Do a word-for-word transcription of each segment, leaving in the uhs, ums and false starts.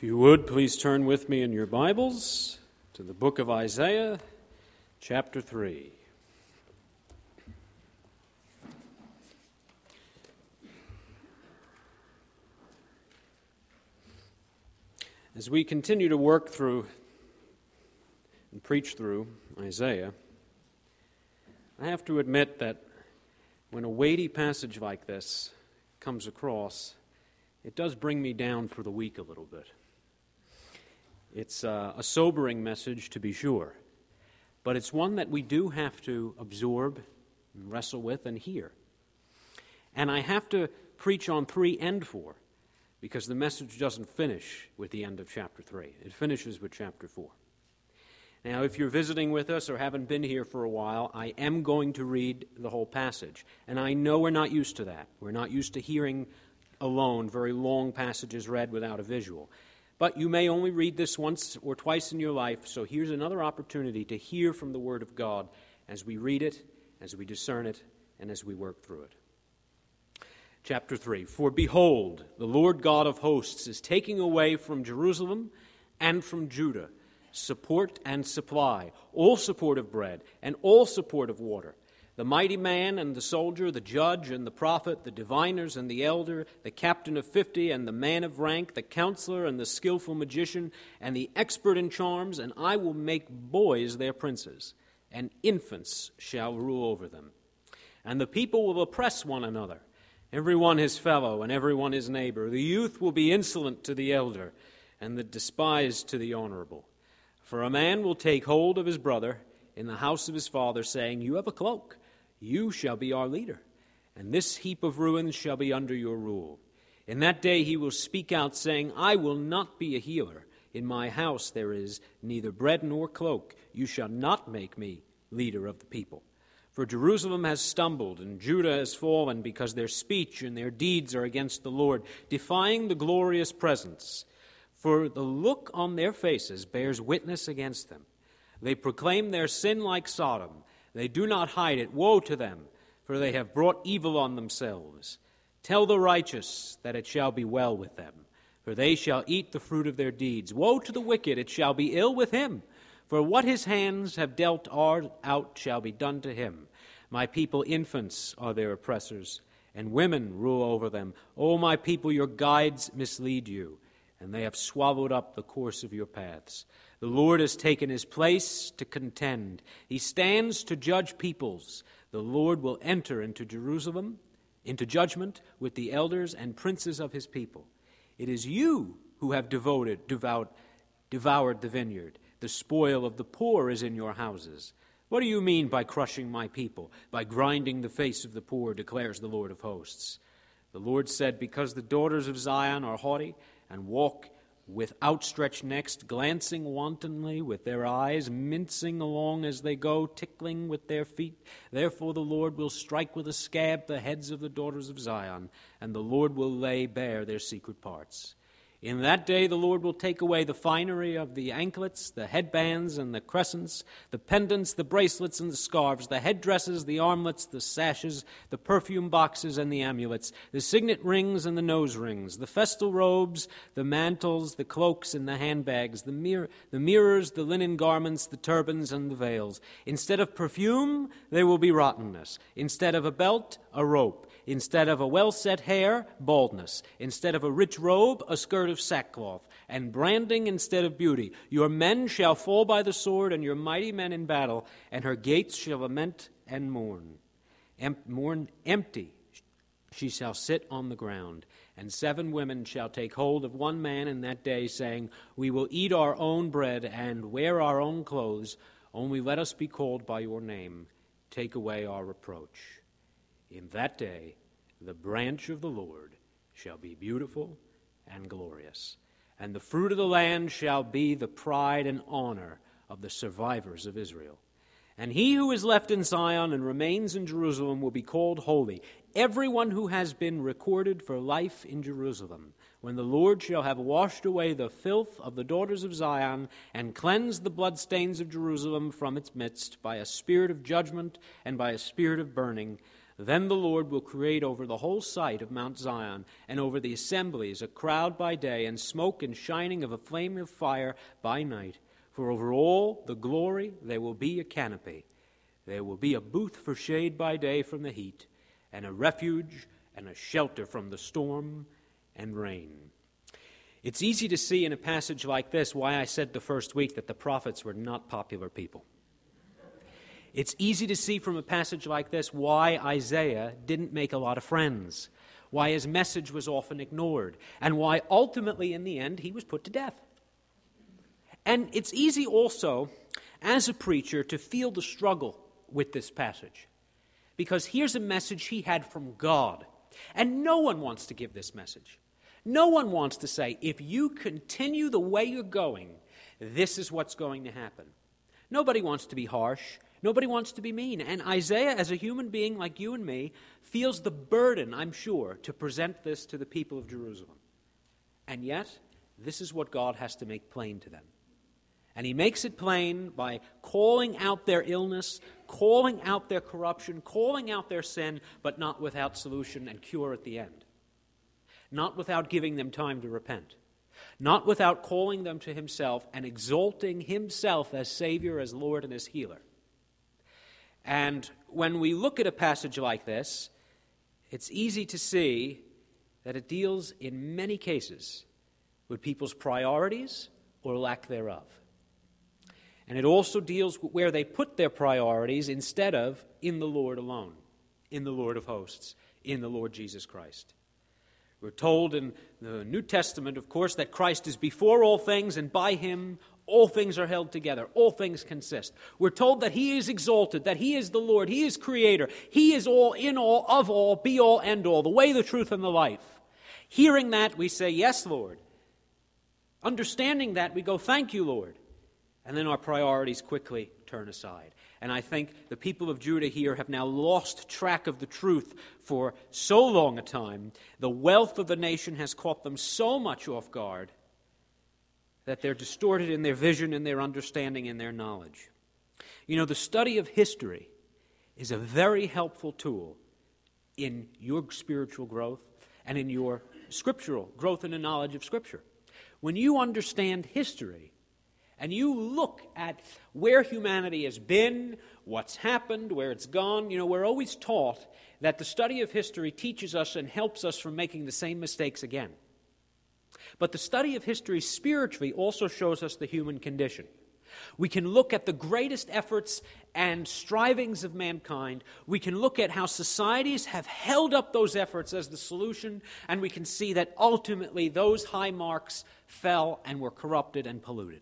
you would, please turn with me in your Bibles to the book of Isaiah, chapter three. As we continue to work through and preach through Isaiah, I have to admit that when a weighty passage like this comes across, it does bring me down for the week a little bit. It's uh, a sobering message, to be sure, but it's one that we do have to absorb, and wrestle with, and hear. And I have to preach on three and four, because the message doesn't finish with the end of chapter three. It finishes with chapter four. Now, if you're visiting with us or haven't been here for a while, I am going to read the whole passage. And I know we're not used to that. We're not used to hearing alone very long passages read without a visual. But you may only read this once or twice in your life, so here's another opportunity to hear from the Word of God as we read it, as we discern it, and as we work through it. Chapter three, For behold, the Lord God of hosts is taking away from Jerusalem and from Judah support and supply, all support of bread and all support of water, the mighty man and the soldier, the judge and the prophet, the diviners and the elder, the captain of fifty and the man of rank, the counselor and the skillful magician and the expert in charms, and I will make boys their princes, and infants shall rule over them. And the people will oppress one another, every one his fellow and every one his neighbor. The youth will be insolent to the elder, and the despised to the honorable. For a man will take hold of his brother in the house of his father, saying, You have a cloak. You shall be our leader, and this heap of ruins shall be under your rule. In that day he will speak out, saying, I will not be a healer. In my house there is neither bread nor cloak. You shall not make me leader of the people. For Jerusalem has stumbled, and Judah has fallen, because their speech and their deeds are against the Lord, defying the glorious presence. For the look on their faces bears witness against them. They proclaim their sin like Sodom. They do not hide it. Woe to them, for they have brought evil on themselves. Tell the righteous that it shall be well with them, for they shall eat the fruit of their deeds. Woe to the wicked, it shall be ill with him, for what his hands have dealt out shall be done to him. My people, infants are their oppressors, and women rule over them. O my people, your guides mislead you, and they have swallowed up the course of your paths. The Lord has taken his place to contend. He stands to judge peoples. The Lord will enter into Jerusalem, into judgment with the elders and princes of his people. It is you who have devoted, devoured, devoured the vineyard. The spoil of the poor is in your houses. What do you mean by crushing my people, by grinding the face of the poor, declares the Lord of hosts? The Lord said, Because the daughters of Zion are haughty and walk with outstretched necks, glancing wantonly with their eyes, mincing along as they go, tickling with their feet. Therefore the Lord will strike with a scab the heads of the daughters of Zion, and the Lord will lay bare their secret parts. In that day the Lord will take away the finery of the anklets, the headbands and the crescents, the pendants, the bracelets and the scarves, the headdresses, the armlets, the sashes, the perfume boxes and the amulets, the signet rings and the nose rings, the festal robes, the mantles, the cloaks and the handbags, the, mir- the mirrors, the linen garments, the turbans and the veils. Instead of perfume, there will be rottenness. Instead of a belt, a rope. Instead of a well-set hair, baldness. Instead of a rich robe, a skirt of sackcloth. And branding instead of beauty. Your men shall fall by the sword, and your mighty men in battle, and her gates shall lament and mourn. Em- mourn empty she shall sit on the ground. And seven women shall take hold of one man in that day, saying, We will eat our own bread and wear our own clothes. Only let us be called by your name. Take away our reproach. In that day, the branch of the Lord shall be beautiful and glorious, and the fruit of the land shall be the pride and honor of the survivors of Israel. And he who is left in Zion and remains in Jerusalem will be called holy, everyone who has been recorded for life in Jerusalem, when the Lord shall have washed away the filth of the daughters of Zion and cleansed the bloodstains of Jerusalem from its midst by a spirit of judgment and by a spirit of burning. Then the Lord will create over the whole site of Mount Zion and over the assemblies a crowd by day and smoke and shining of a flame of fire by night. For over all the glory there will be a canopy. There will be a booth for shade by day from the heat, and a refuge and a shelter from the storm and rain. It's easy to see in a passage like this why I said the first week that the prophets were not popular people. It's easy to see from a passage like this why Isaiah didn't make a lot of friends, why his message was often ignored, and why ultimately in the end he was put to death. And it's easy also, as a preacher, to feel the struggle with this passage. Because here's a message he had from God. And no one wants to give this message. No one wants to say, if you continue the way you're going, this is what's going to happen. Nobody wants to be harsh. Nobody wants to be mean. And Isaiah, as a human being like you and me, feels the burden, I'm sure, to present this to the people of Jerusalem. And yet, this is what God has to make plain to them. And he makes it plain by calling out their illness, calling out their corruption, calling out their sin, but not without solution and cure at the end. Not without giving them time to repent. Not without calling them to himself and exalting himself as Savior, as Lord, and as Healer. And when we look at a passage like this, it's easy to see that it deals in many cases with people's priorities or lack thereof. And it also deals with where they put their priorities instead of in the Lord alone, in the Lord of hosts, in the Lord Jesus Christ. We're told in the New Testament, of course, that Christ is before all things, and by him all things are held together, all things consist. We're told that he is exalted, that he is the Lord, he is creator, he is all, in all, of all, be all, end all, the way, the truth, and the life. Hearing that, we say, yes, Lord. Understanding that, we go, thank you, Lord. And then our priorities quickly turn aside. And I think the people of Judah here have now lost track of the truth for so long a time. The wealth of the nation has caught them so much off guard that they're distorted in their vision, in their understanding, in their knowledge. You know, the study of history is a very helpful tool in your spiritual growth and in your scriptural growth in the knowledge of Scripture. When you understand history, and you look at where humanity has been, what's happened, where it's gone, you know, we're always taught that the study of history teaches us and helps us from making the same mistakes again. But the study of history spiritually also shows us the human condition. We can look at the greatest efforts and strivings of mankind. We can look at how societies have held up those efforts as the solution, and we can see that ultimately those high marks fell and were corrupted and polluted.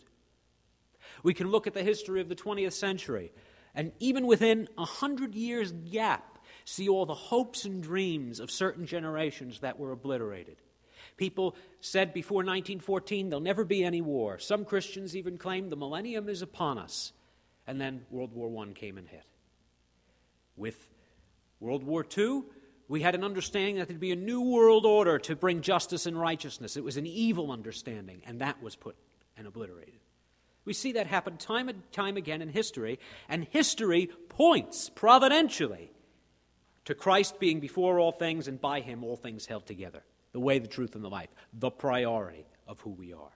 We can look at the history of the twentieth century, and even within a hundred years gap, see all the hopes and dreams of certain generations that were obliterated. People said before nineteen fourteen there'll never be any war. Some Christians even claimed the millennium is upon us. And then World War One came and hit. With World War Two, we had an understanding that there'd be a new world order to bring justice and righteousness. It was an evil understanding, and that was put and obliterated. We see that happen time and time again in history, and history points providentially to Christ being before all things, and by him all things held together. The way, the truth, and the life, the priority of who we are.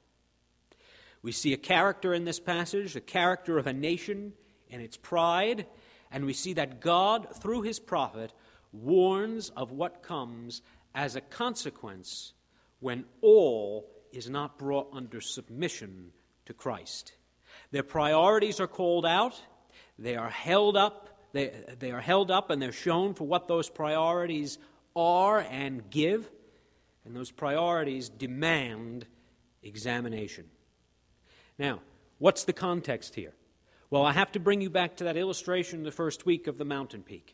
We see a character in this passage, a character of a nation in its pride, and we see that God, through his prophet, warns of what comes as a consequence when all is not brought under submission to Christ. Their priorities are called out, they are held up, they, they are held up and they're shown for what those priorities are and give, and those priorities demand examination. Now, what's the context here? Well, I have to bring you back to that illustration in the first week of the mountain peak.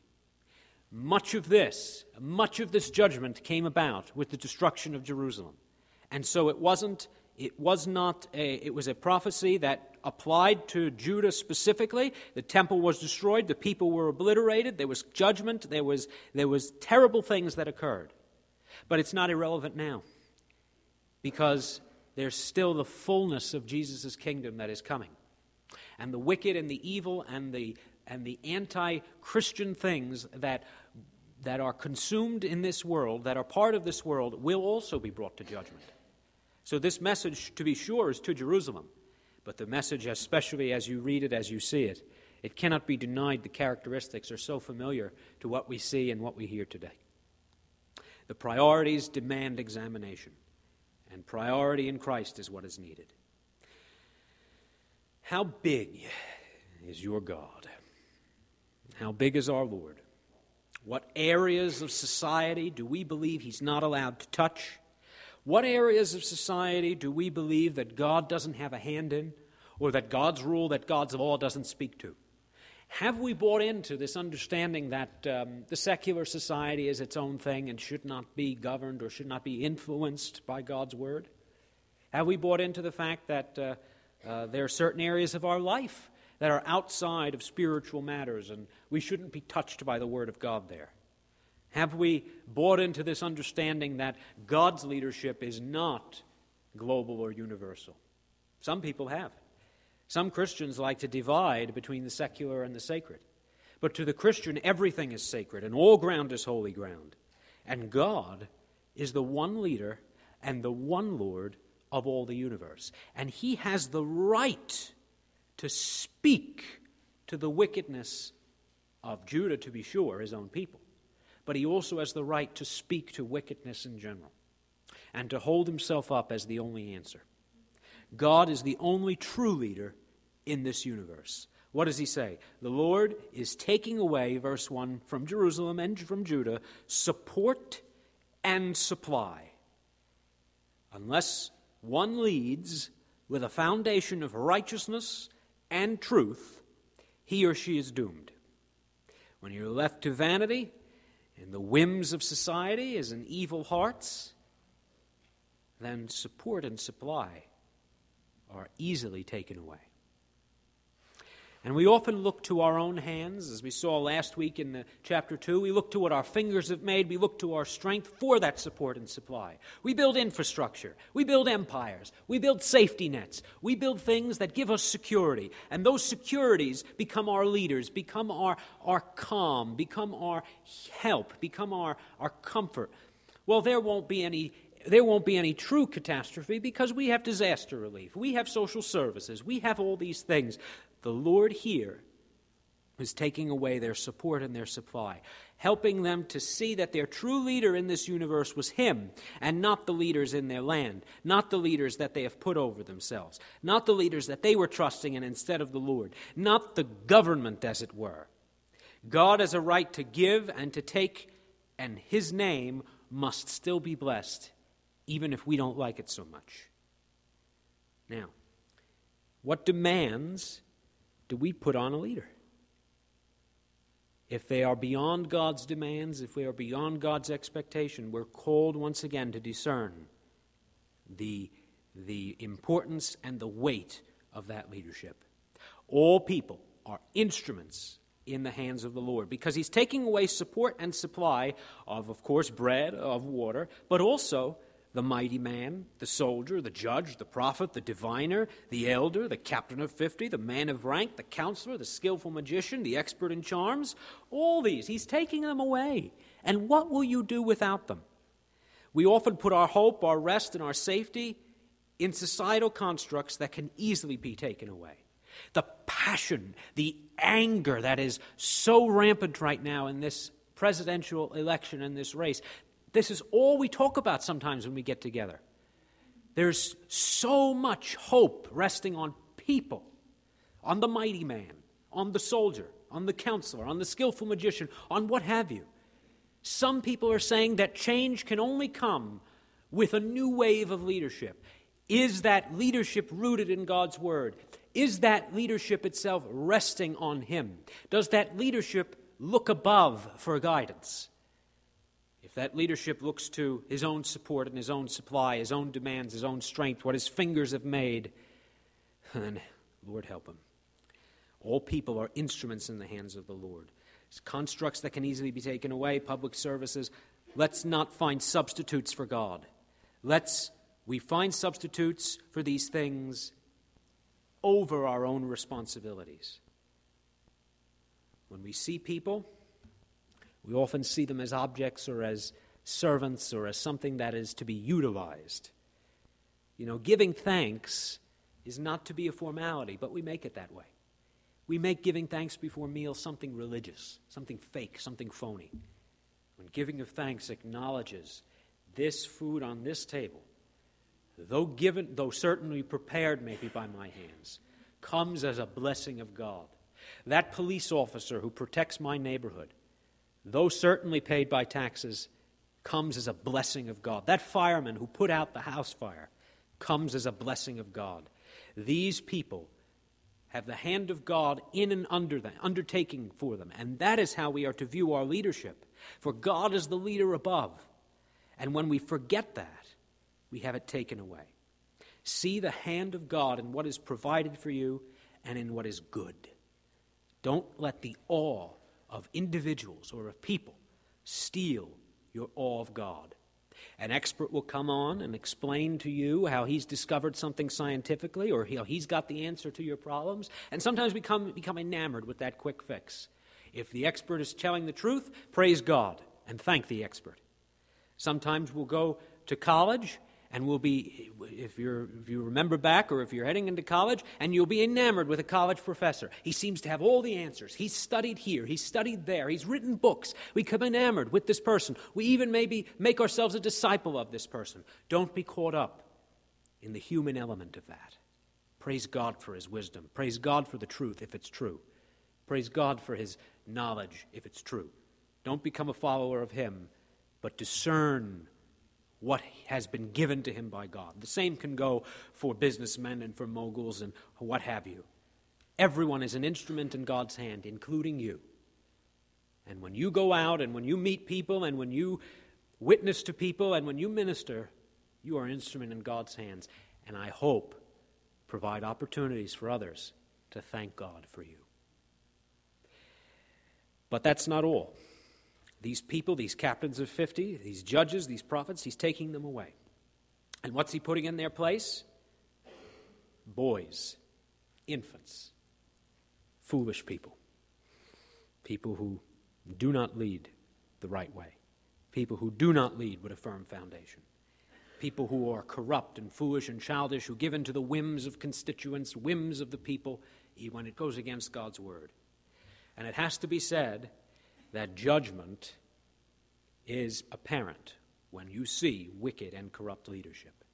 Much of this, much of this judgment came about with the destruction of Jerusalem. And so it wasn't It was not a, it was a prophecy that applied to Judah specifically. The temple was destroyed, the people were obliterated, there was judgment, there was, there was terrible things that occurred. But it's not irrelevant now, because there's still the fullness of Jesus' kingdom that is coming. And the wicked and the evil and the, and the anti-Christian things that that are consumed in this world, that are part of this world, will also be brought to judgment. So this message, to be sure, is to Jerusalem. But the message, especially as you read it, as you see it, it cannot be denied the characteristics are so familiar to what we see and what we hear today. The priorities demand examination, and priority in Christ is what is needed. How big is your God? How big is our Lord? What areas of society do we believe He's not allowed to touch? What areas of society do we believe that God doesn't have a hand in, or that God's rule, that God's law doesn't speak to? Have we bought into this understanding that um, the secular society is its own thing and should not be governed or should not be influenced by God's word? Have we bought into the fact that uh, uh, there are certain areas of our life that are outside of spiritual matters and we shouldn't be touched by the word of God there? Have we bought into this understanding that God's leadership is not global or universal? Some people have. Some Christians like to divide between the secular and the sacred. But to the Christian, everything is sacred and all ground is holy ground. And God is the one leader and the one Lord of all the universe. And He has the right to speak to the wickedness of Judah, to be sure, His own people. But He also has the right to speak to wickedness in general and to hold Himself up as the only answer. God is the only true leader in this universe. What does He say? The Lord is taking away, verse one, from Jerusalem and from Judah, support and supply. Unless one leads with a foundation of righteousness and truth, he or she is doomed. When you're left to vanity and the whims of society as in evil hearts, then support and supply are easily taken away. And we often look to our own hands, as we saw last week in the chapter two. We look to what our fingers have made. We look to our strength for that support and supply. We build infrastructure. We build empires. We build safety nets. We build things that give us security. And those securities become our leaders, become our, our calm, become our help, become our, our comfort. Well, there won't be any There won't be any true catastrophe because we have disaster relief. We have social services. We have all these things. The Lord here is taking away their support and their supply, helping them to see that their true leader in this universe was Him and not the leaders in their land, not the leaders that they have put over themselves, not the leaders that they were trusting in instead of the Lord, not the government, as it were. God has a right to give and to take, and His name must still be blessed, even if we don't like it so much. Now, what demands do we put on a leader? If they are beyond God's demands, if we are beyond God's expectation, we're called once again to discern the, the importance and the weight of that leadership. All people are instruments in the hands of the Lord, because He's taking away support and supply of, of course, bread, of water, but also the mighty man, the soldier, the judge, the prophet, the diviner, the elder, the captain of fifty, the man of rank, the counselor, the skillful magician, the expert in charms. All these, He's taking them away. And what will you do without them? We often put our hope, our rest, and our safety in societal constructs that can easily be taken away. The passion, the anger that is so rampant right now in this presidential election, in this race, this is all we talk about sometimes when we get together. There's so much hope resting on people, on the mighty man, on the soldier, on the counselor, on the skillful magician, on what have you. Some people are saying that change can only come with a new wave of leadership. Is that leadership rooted in God's word? Is that leadership itself resting on Him? Does that leadership look above for guidance? If that leadership looks to his own support and his own supply, his own demands, his own strength, what his fingers have made, then Lord help him. All people are instruments in the hands of the Lord. It's constructs that can easily be taken away, public services. Let's not find substitutes for God. Let's we find substitutes for these things over our own responsibilities. When we see people, We often see them as objects or as servants or as something that is to be utilized. You know, giving thanks is not to be a formality, but we make it that way. We make giving thanks before meals something religious, something fake, something phony. When giving of thanks acknowledges this food on this table, though given, though certainly prepared maybe by my hands, comes as a blessing of God. That police officer who protects my neighborhood, though certainly paid by taxes, comes as a blessing of God. That fireman who put out the house fire comes as a blessing of God. These people have the hand of God in and under them, undertaking for them. And that is how we are to view our leadership. For God is the leader above. And when we forget that, we have it taken away. See the hand of God in what is provided for you and in what is good. Don't let the awe of individuals or of people steal your awe of God. An expert will come on and explain to you how he's discovered something scientifically or how he's got the answer to your problems. And sometimes we become, become enamored with that quick fix. If the expert is telling the truth, praise God and thank the expert. Sometimes we'll go to college and we'll be, if, you're, if you remember back or if you're heading into college, and you'll be enamored with a college professor. He seems to have all the answers. He's studied here. He's studied there. He's written books. We become enamored with this person. We even maybe make ourselves a disciple of this person. Don't be caught up in the human element of that. Praise God for his wisdom. Praise God for the truth, if it's true. Praise God for his knowledge, if it's true. Don't become a follower of him, but discern what has been given to him by God. The same can go for businessmen and for moguls and what have you. Everyone is an instrument in God's hand, including you. And when you go out and when you meet people and when you witness to people and when you minister, you are an instrument in God's hands. And I hope provide opportunities for others to thank God for you. But that's not all. These people, these captains of fifty, these judges, these prophets, he's taking them away. And what's he putting in their place? Boys, infants, foolish people, people who do not lead the right way, people who do not lead with a firm foundation, people who are corrupt and foolish and childish, who give in to the whims of constituents, whims of the people, when it goes against God's word. And it has to be said that judgment is apparent when you see wicked and corrupt leadership.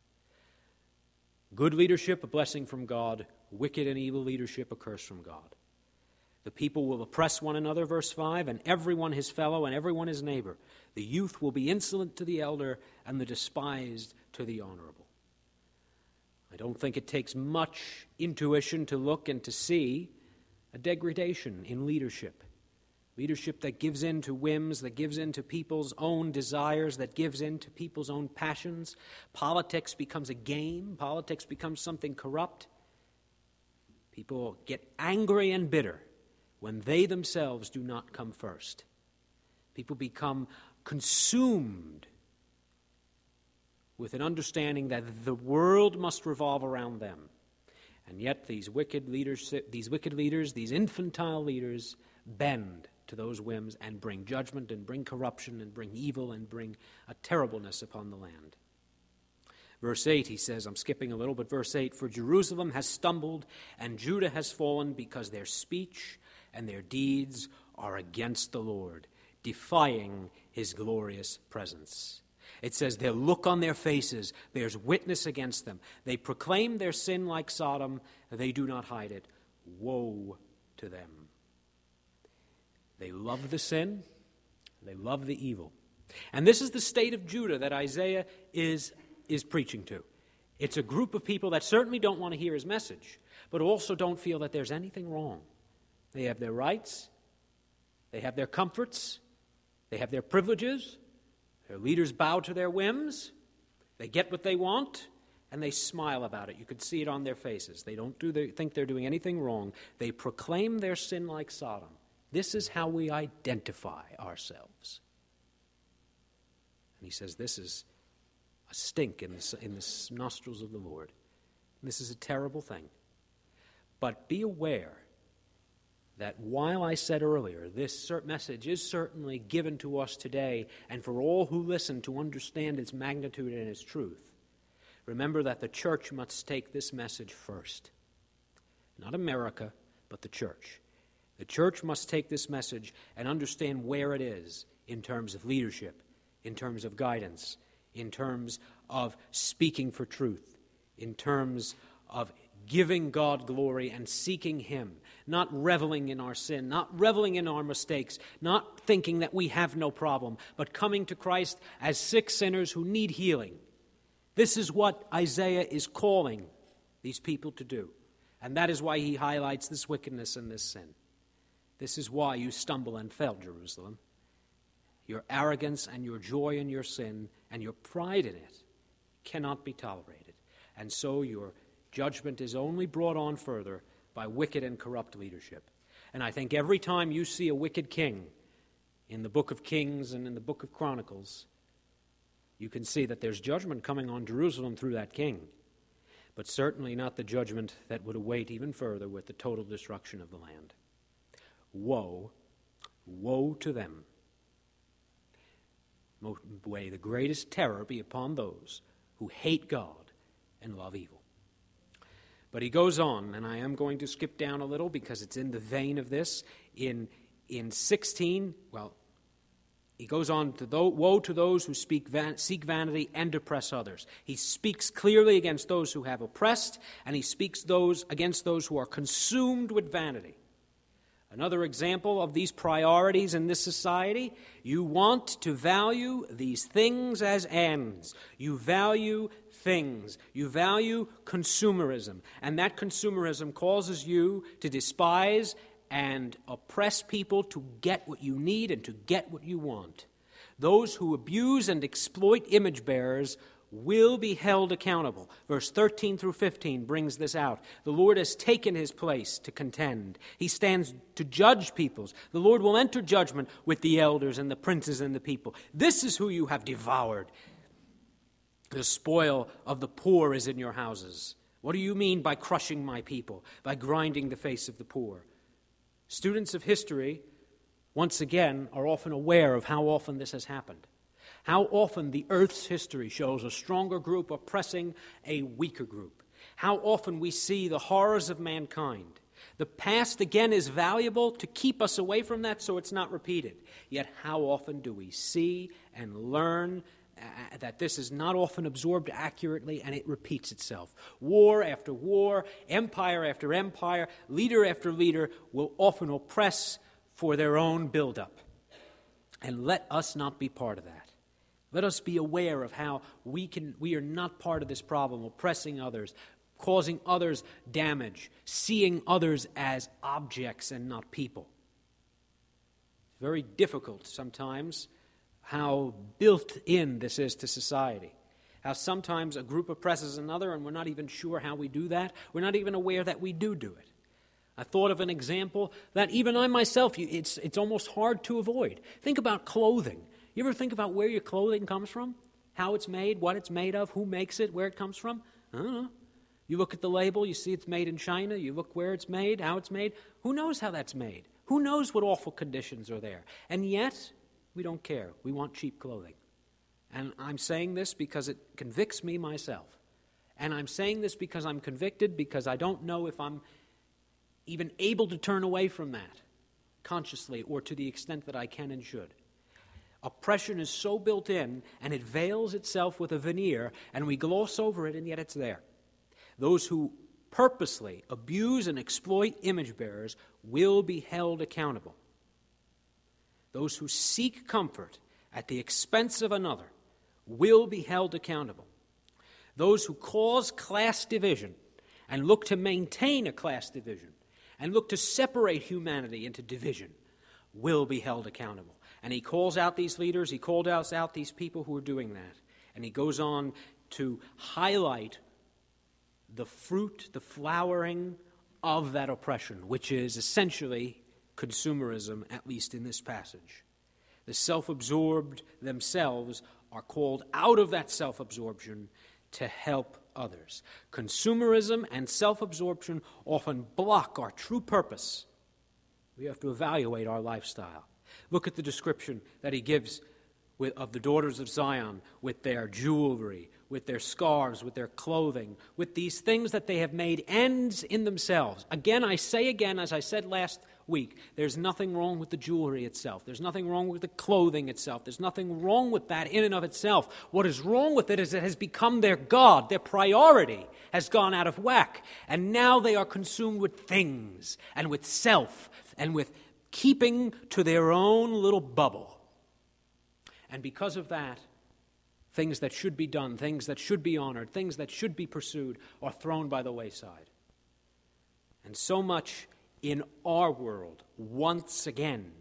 Good leadership, a blessing from God. Wicked and evil leadership, a curse from God. The people will oppress one another, verse five, and everyone his fellow and everyone his neighbor. The youth will be insolent to the elder and the despised to the honorable. I don't think it takes much intuition to look and to see a degradation in leadership. Leadership that gives in to whims, that gives in to people's own desires, that gives in to people's own passions. Politics becomes a game. Politics becomes something corrupt. People get angry and bitter when they themselves do not come first. People become consumed with an understanding that the world must revolve around them. And yet these wicked leaders, these wicked leaders, these infantile leaders bend to those whims and bring judgment and bring corruption and bring evil and bring a terribleness upon the land. Verse eight, he says, I'm skipping a little, but verse eight, for Jerusalem has stumbled and Judah has fallen because their speech and their deeds are against the Lord, defying his glorious presence. It says their look on their faces bears witness against them. They proclaim their sin like Sodom. They do not hide it. Woe to them. They love the sin. They love the evil. And this is the state of Judah that Isaiah is, is preaching to. It's a group of people that certainly don't want to hear his message, but also don't feel that there's anything wrong. They have their rights. They have their comforts. They have their privileges. Their leaders bow to their whims. They get what they want, and they smile about it. You could see it on their faces. They don't do the, think they're doing anything wrong. They proclaim their sin like Sodom. This is how we identify ourselves. And he says this is a stink in the, in the nostrils of the Lord. This is a terrible thing. But be aware that while I said earlier, this message is certainly given to us today and for all who listen to understand its magnitude and its truth, remember that the church must take this message first. Not America, but the church. The church must take this message and understand where it is in terms of leadership, in terms of guidance, in terms of speaking for truth, in terms of giving God glory and seeking Him, not reveling in our sin, not reveling in our mistakes, not thinking that we have no problem, but coming to Christ as sick sinners who need healing. This is what Isaiah is calling these people to do. And that is why he highlights this wickedness and this sin. This is why you stumble and fell, Jerusalem. Your arrogance and your joy in your sin and your pride in it cannot be tolerated. And so your judgment is only brought on further by wicked and corrupt leadership. And I think every time you see a wicked king in the book of Kings and in the book of Chronicles, you can see that there's judgment coming on Jerusalem through that king, but certainly not the judgment that would await even further with the total destruction of the land. Woe, woe to them. May the greatest terror be upon those who hate God and love evil. But he goes on, and I am going to skip down a little because it's in the vein of this. In, in sixteen, well, he goes on to, woe to those who speak van, seek vanity and oppress others. He speaks clearly against those who have oppressed, and he speaks those against those who are consumed with vanity. Another example of these priorities in this society, you want to value these things as ends. You value things. You value consumerism. And that consumerism causes you to despise and oppress people to get what you need and to get what you want. Those who abuse and exploit image bearers will be held accountable. Verse thirteen through fifteen brings this out. The Lord has taken his place to contend. He stands to judge peoples. The Lord will enter judgment with the elders and the princes and the people. This is who you have devoured. The spoil of the poor is in your houses. What do you mean by crushing my people, by grinding the face of the poor? Students of history, once again, are often aware of how often this has happened. How often the earth's history shows a stronger group oppressing a weaker group. How often we see the horrors of mankind. The past, again, is valuable to keep us away from that so it's not repeated. Yet how often do we see and learn uh, that this is not often absorbed accurately and it repeats itself? War after war, empire after empire, leader after leader will often oppress for their own buildup. And let us not be part of that. Let us be aware of how we can we are not part of this problem, oppressing others, causing others damage, seeing others as objects and not people. It's very difficult sometimes how built in this is to society. How sometimes a group oppresses another and we're not even sure how we do that. We're not even aware that we do do it. I thought of an example that even I myself, it's, it's almost hard to avoid. Think about clothing. You ever think about where your clothing comes from? How it's made, what it's made of, who makes it, where it comes from? I don't know. You look at the label, you see it's made in China, you look where it's made, how it's made. Who knows how that's made? Who knows what awful conditions are there? And yet, we don't care. We want cheap clothing. And I'm saying this because it convicts me myself. And I'm saying this because I'm convicted, because I don't know if I'm even able to turn away from that consciously or to the extent that I can and should. Oppression is so built in, and it veils itself with a veneer, and we gloss over it, and yet it's there. Those who purposely abuse and exploit image bearers will be held accountable. Those who seek comfort at the expense of another will be held accountable. Those who cause class division and look to maintain a class division and look to separate humanity into division will be held accountable. And he calls out these leaders, he called out, out these people who are doing that. And he goes on to highlight the fruit, the flowering of that oppression, which is essentially consumerism, at least in this passage. The self-absorbed themselves are called out of that self-absorption to help others. Consumerism and self-absorption often block our true purpose, We have to evaluate our lifestyle. Look at the description that he gives with, of the daughters of Zion with their jewelry, with their scarves, with their clothing, with these things that they have made ends in themselves. Again, I say again, as I said last week, there's nothing wrong with the jewelry itself. There's nothing wrong with the clothing itself. There's nothing wrong with that in and of itself. What is wrong with it is it has become their God. Their priority has gone out of whack. And now they are consumed with things and with self and with keeping to their own little bubble. And because of that, things that should be done, things that should be honored, things that should be pursued are thrown by the wayside. And so much in our world, once again,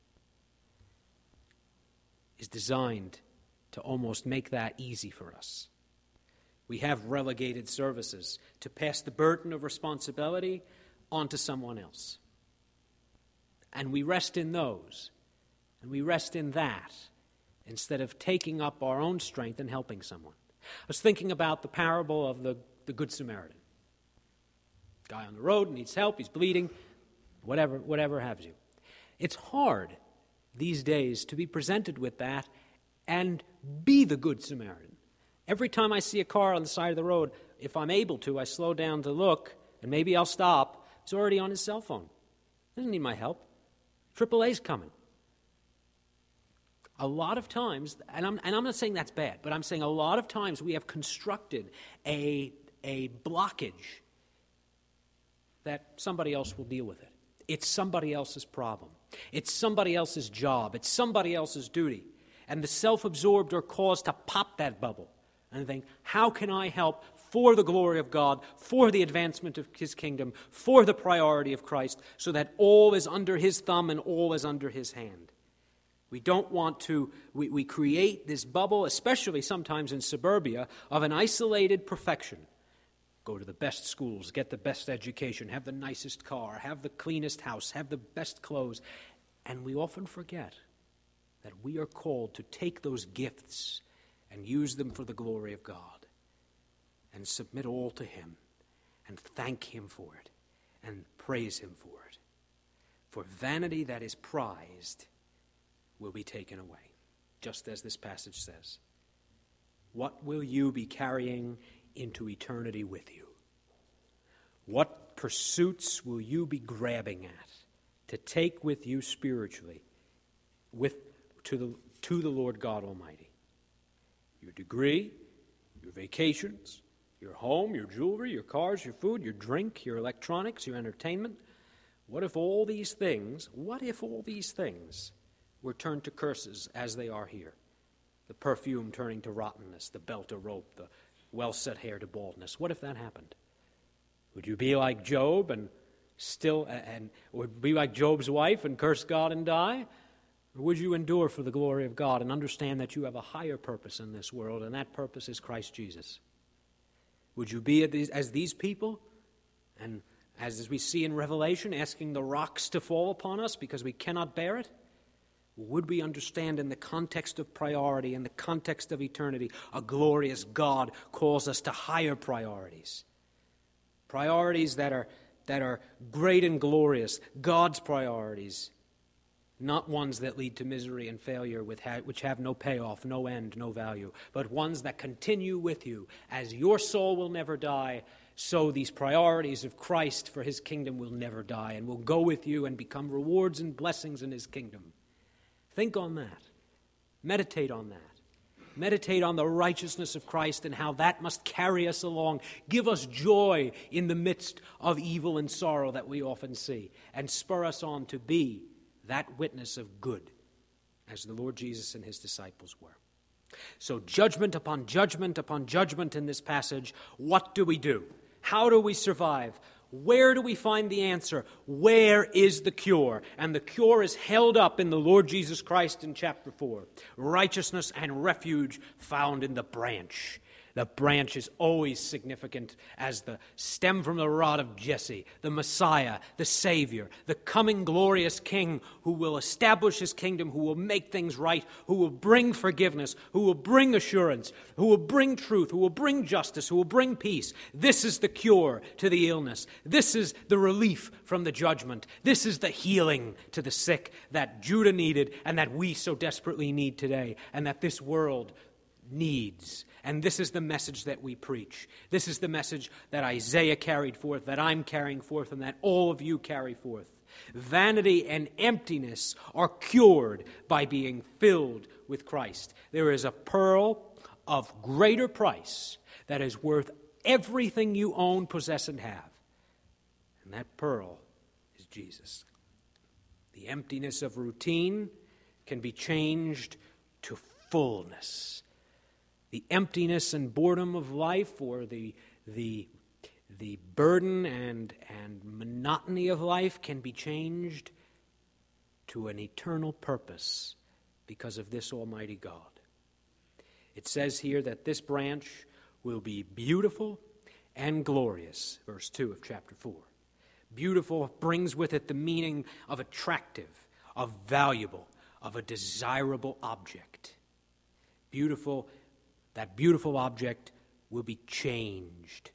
is designed to almost make that easy for us. We have relegated services to pass the burden of responsibility onto someone else. And we rest in those, and we rest in that, instead of taking up our own strength and helping someone. I was thinking about the parable of the, the Good Samaritan. Guy on the road needs help, he's bleeding, whatever, whatever have you. It's hard these days to be presented with that and be the Good Samaritan. Every time I see a car on the side of the road, if I'm able to, I slow down to look, and maybe I'll stop. He's already on his cell phone. Doesn't need my help. triple A's coming. A lot of times, and I'm, and I'm not saying that's bad, but I'm saying a lot of times we have constructed a, a blockage that somebody else will deal with it. It's somebody else's problem. It's somebody else's job. It's somebody else's duty. And the self-absorbed are caused to pop that bubble and think, how can I help for the glory of God, for the advancement of His kingdom, for the priority of Christ, so that all is under His thumb and all is under His hand? We don't want to, we, we create this bubble, especially sometimes in suburbia, of an isolated perfection. Go to the best schools, get the best education, have the nicest car, have the cleanest house, have the best clothes. And we often forget that we are called to take those gifts and use them for the glory of God and submit all to Him and thank Him for it and praise Him for it. For vanity that is prized will be taken away, just as this passage says. What will you be carrying into eternity with you? What pursuits will you be grabbing at to take with you spiritually with to the to the Lord God Almighty? Your degree, your vacations, your home, your jewelry, your cars, your food, your drink, your electronics, your entertainment. What if all these things, what if all these things were turned to curses as they are here? The perfume turning to rottenness, the belt to rope, the well-set hair to baldness. What if that happened? Would you be like Job and still, and would be like Job's wife and curse God and die? Or would you endure for the glory of God and understand that you have a higher purpose in this world, and that purpose is Christ Jesus? Would you be as these people, and as we see in Revelation, asking the rocks to fall upon us because we cannot bear it? Would we understand in the context of priority, in the context of eternity, a glorious God calls us to higher priorities? Priorities that are, that are great and glorious, God's priorities, not ones that lead to misery and failure with ha- which have no payoff, no end, no value, but ones that continue with you. As your soul will never die, so these priorities of Christ for His kingdom will never die and will go with you and become rewards and blessings in His kingdom. Think on that. Meditate on that. Meditate on the righteousness of Christ and how that must carry us along. Give us joy in the midst of evil and sorrow that we often see, and spur us on to be that witness of good as the Lord Jesus and His disciples were. So judgment upon judgment upon judgment in this passage. What do we do? How do we survive? Where do we find the answer? Where is the cure? And the cure is held up in the Lord Jesus Christ in chapter four. Righteousness and refuge found in the branch. The branch is always significant as the stem from the rod of Jesse, the Messiah, the Savior, the coming glorious King who will establish his kingdom, who will make things right, who will bring forgiveness, who will bring assurance, who will bring truth, who will bring justice, who will bring peace. This is the cure to the illness. This is the relief from the judgment. This is the healing to the sick that Judah needed and that we so desperately need today and that this world needs. And this is the message that we preach. This is the message that Isaiah carried forth, that I'm carrying forth, and that all of you carry forth. Vanity and emptiness are cured by being filled with Christ. There is a pearl of greater price that is worth everything you own, possess, and have. And that pearl is Jesus. The emptiness of routine can be changed to fullness. The emptiness and boredom of life, or the the the burden and and monotony of life, can be changed to an eternal purpose because of this Almighty God. It says here that this branch will be beautiful and glorious, verse two of chapter four. Beautiful brings with it the meaning of attractive, of valuable, of a desirable object. Beautiful. That beautiful object will be changed.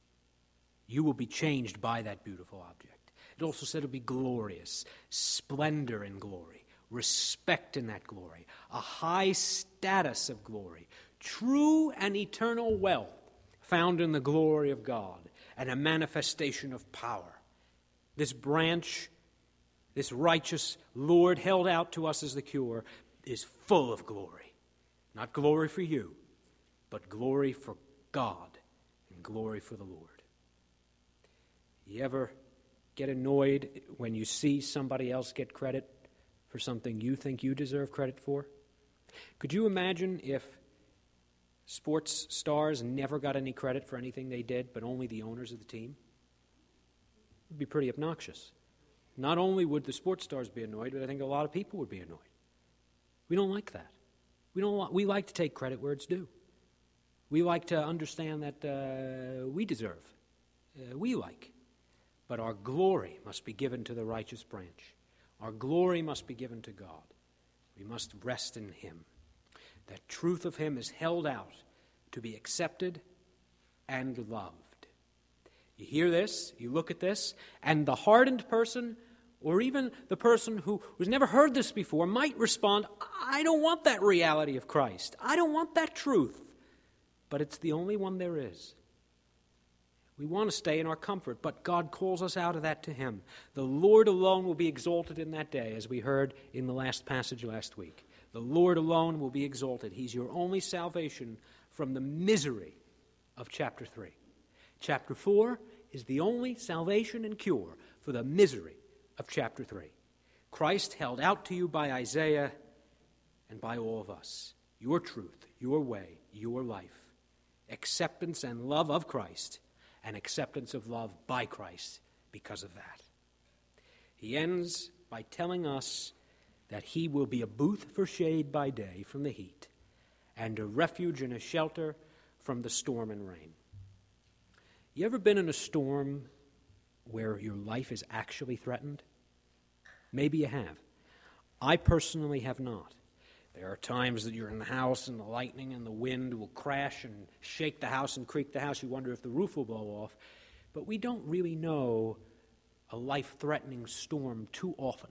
You will be changed by that beautiful object. It also said it will be glorious, splendor in glory, respect in that glory, a high status of glory, true and eternal wealth found in the glory of God, and a manifestation of power. This branch, this righteous Lord held out to us as the cure, is full of glory. Not glory for you, but glory for God and glory for the Lord. You ever get annoyed when you see somebody else get credit for something you think you deserve credit for? Could you imagine if sports stars never got any credit for anything they did, but only the owners of the team? It would be pretty obnoxious. Not only would the sports stars be annoyed, but I think a lot of people would be annoyed. We don't like that. We don't. Want, we like to take credit where it's due. We like to understand that uh, we deserve, uh, we like. But our glory must be given to the righteous branch. Our glory must be given to God. We must rest in Him. That truth of Him is held out to be accepted and loved. You hear this, you look at this, and the hardened person, or even the person who has never heard this before, might respond, I don't want that reality of Christ. I don't want that truth. But it's the only one there is. We want to stay in our comfort, but God calls us out of that to Him. The Lord alone will be exalted in that day, as we heard in the last passage last week. The Lord alone will be exalted. He's your only salvation from the misery of chapter three. Chapter four is the only salvation and cure for the misery of chapter three. Christ held out to you by Isaiah and by all of us. Your truth, your way, your life. Acceptance and love of Christ, and acceptance of love by Christ because of that. He ends by telling us that He will be a booth for shade by day from the heat, and a refuge and a shelter from the storm and rain. You ever been in a storm where your life is actually threatened? Maybe you have. I personally have not. There are times that you're in the house and the lightning and the wind will crash and shake the house and creak the house. You wonder if the roof will blow off. But we don't really know a life-threatening storm too often.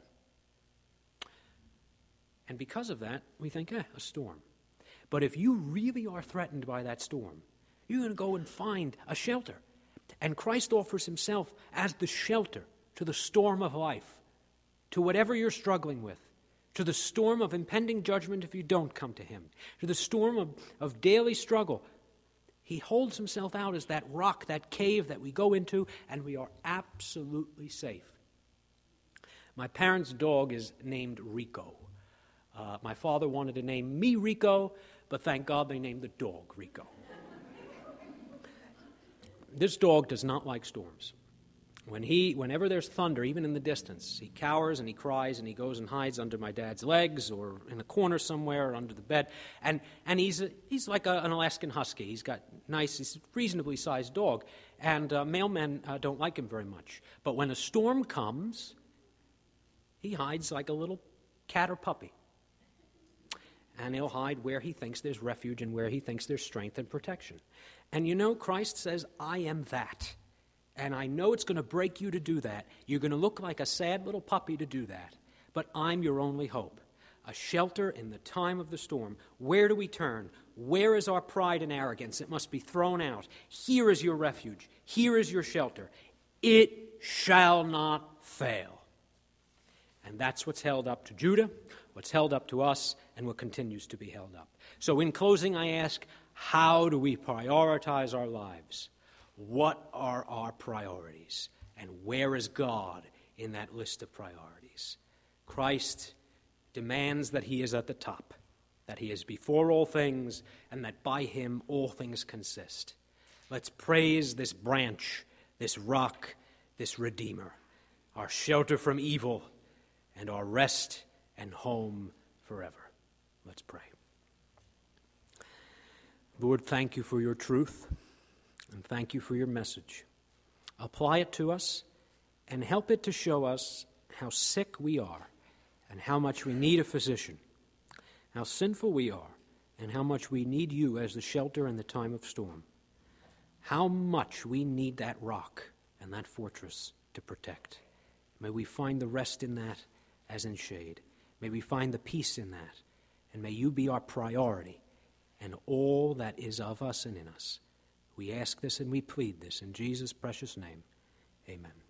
And because of that, we think, eh, a storm. But if you really are threatened by that storm, you're going to go and find a shelter. And Christ offers Himself as the shelter to the storm of life, to whatever you're struggling with. To the storm of impending judgment if you don't come to Him, to the storm of, of daily struggle. He holds Himself out as that rock, that cave that we go into, and we are absolutely safe. My parents' dog is named Rico. Uh, my father wanted to name me Rico, but thank God they named the dog Rico. This dog does not like storms. When he, whenever there's thunder, even in the distance, he cowers and he cries and he goes and hides under my dad's legs or in a corner somewhere or under the bed. And and he's a, he's like a, an Alaskan husky. He's got nice, he's a reasonably sized dog. And uh, mailmen uh, don't like him very much. But when a storm comes, he hides like a little cat or puppy. And he'll hide where he thinks there's refuge and where he thinks there's strength and protection. And you know, Christ says, I am that. And I know it's going to break you to do that. You're going to look like a sad little puppy to do that. But I'm your only hope. A shelter in the time of the storm. Where do we turn? Where is our pride and arrogance? It must be thrown out. Here is your refuge. Here is your shelter. It shall not fail. And that's what's held up to Judah, what's held up to us, and what continues to be held up. So in closing, I ask, how do we prioritize our lives? What are our priorities? And where is God in that list of priorities? Christ demands that he is at the top, that he is before all things, and that by him all things consist. Let's praise this branch, this rock, this Redeemer, our shelter from evil, and our rest and home forever. Let's pray. Lord, thank you for your truth. And thank you for your message. Apply it to us and help it to show us how sick we are and how much we need a physician, how sinful we are and how much we need you as the shelter in the time of storm, how much we need that rock and that fortress to protect. May we find the rest in that as in shade. May we find the peace in that, and may you be our priority and all that is of us and in us. We ask this and we plead this in Jesus' precious name. Amen.